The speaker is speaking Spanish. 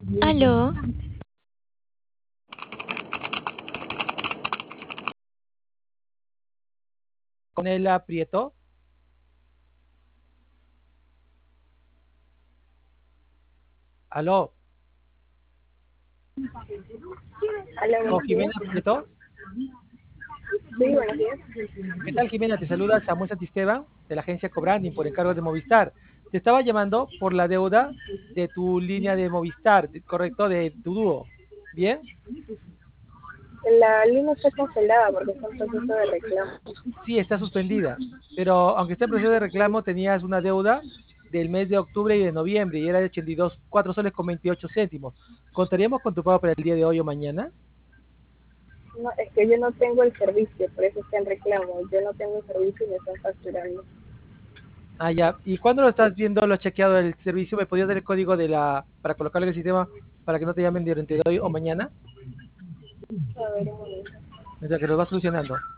Aló, Con el aprieto. Aló, Hola, con buenos días. Jimena Prieto. Sí, buenos días. ¿Qué tal, Jimena? Te saluda Samuel Santisteban de la agencia Cobranding por encargo de Movistar. Te estaba llamando por la deuda de tu línea de Movistar, correcto, de tu dúo. ¿Bien? La línea está congelada porque está en proceso de reclamo. Sí, está suspendida, pero aunque esté en proceso de reclamo, tenías una deuda del mes de octubre y de noviembre y era de 82, 4 soles con 28 céntimos. ¿Contaríamos con tu pago para el día de hoy o mañana? No, es que yo no tengo el servicio, por eso está en reclamo. Yo no tengo el servicio y me están facturando. Ah, ya. ¿Y cuándo lo estás viendo, lo has chequeado el servicio? ¿Me podías dar el código para colocarlo en el sistema para que no te llamen durante hoy o mañana? A ver, un momento. Mientras que lo vas solucionando.